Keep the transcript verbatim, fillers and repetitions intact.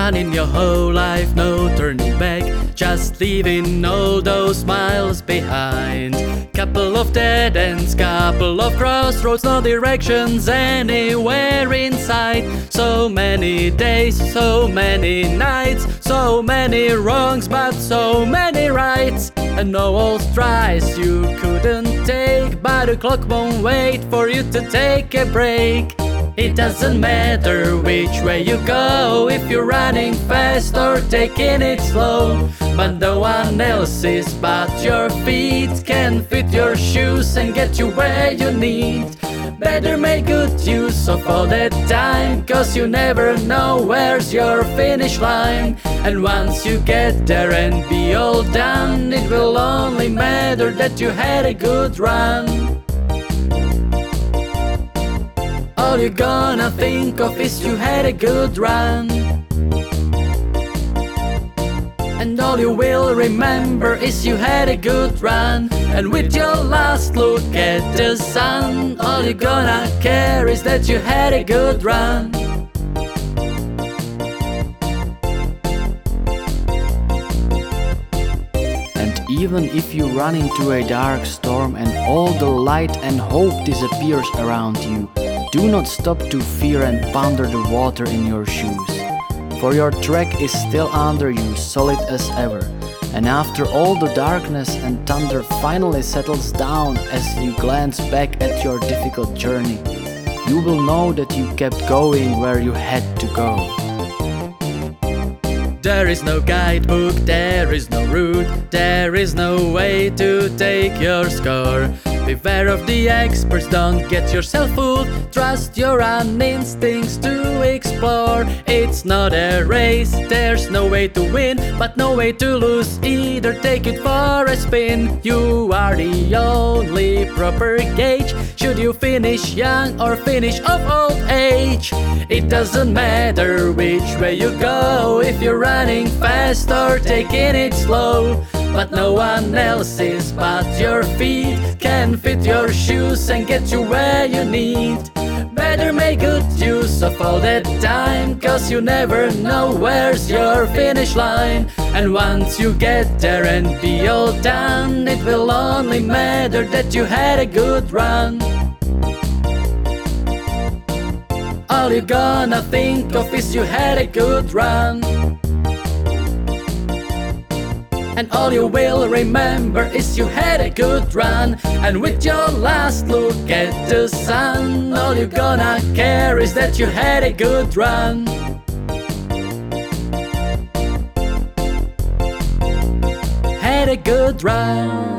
running your whole life, no turning back, just leaving all those smiles behind. Couple of dead ends, couple of crossroads, no directions anywhere inside. So many days, so many nights, so many wrongs, but so many rights. And no old strides you couldn't take, but the clock won't wait for you to take a break. It doesn't matter which way you go, if you're running fast or taking it slow. But no one else's but your feet can fit your shoes and get you where you need. Better make good use of all that time, cause you never know where's your finish line. And once you get there and be all done, it will only matter that you had a good run. All you're gonna think of is you had a good run. And all you will remember is you had a good run. And with your last look at the sun, all you're gonna care is that you had a good run. And even if you run into a dark storm and all the light and hope disappears around you, do not stop to fear and ponder the water in your shoes. For your track is still under you, solid as ever. And after all the darkness and thunder finally settles down as you glance back at your difficult journey, you will know that you kept going where you had to go. There is no guidebook, there is no route, there is no way to take your score. Beware of the experts, don't get yourself fooled. Trust your own instincts to explore. It's not a race, there's no way to win, but no way to lose either. Take it for a spin. You are the only proper gauge. Should you finish young or finish of old age? It doesn't matter which way you go, if you're running fast or taking it slow. But no one else's but your feet can fit your shoes and get you where you need. Better make good use of all that time, cause you never know where's your finish line. And once you get there and be all done, it will only matter that you had a good run. All you're gonna think of is you had a good run. And all you will remember is you had a good run. And with your last look at the sun, all you're gonna care is that you had a good run. Had a good run.